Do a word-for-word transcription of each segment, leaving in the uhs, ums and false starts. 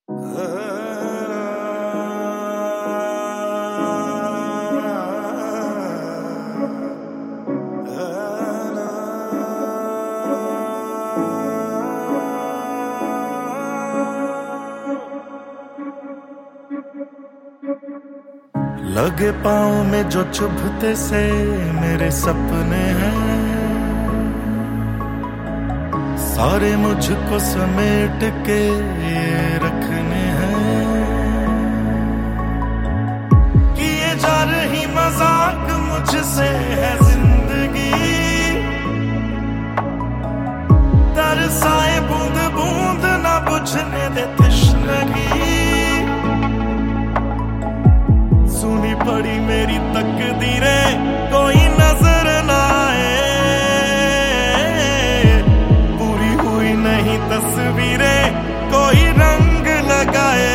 लगे पाँव में जो चुभते से मेरे सपने हैं, सारे मुझको समेट के ये रखने हैं। किए जा रही मजाक मुझसे है जिंदगी, तरसाए बूंद बूंद ना बुझने दे तश्नगी। सुनी पड़ी मेरी तकदीरें कोई नजर ना आए, पूरी हुई नहीं तस्वीरें कोई रंग लगाए।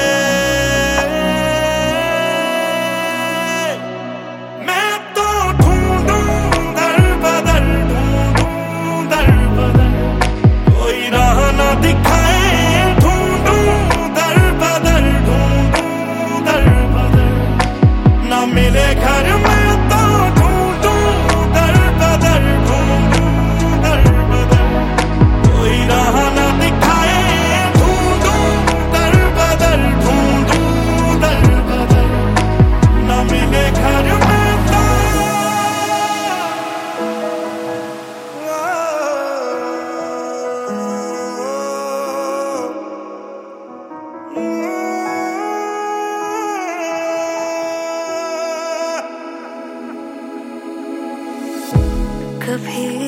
मैं तो ढूंढूं दर बदर, ढूंढूं दर बदर, कोई राह ना दिखाए। ढूंढूं दर बदर, ढूंढूं दर बदर, ना मिले घर में तो ढूंढूं दर बदर, ढूंढूं दर बदर, कोई राह ना दिखाए। ढूंढूं दर बदर, ढूंढूं दर बदर, ना मिले घर में तो। कभी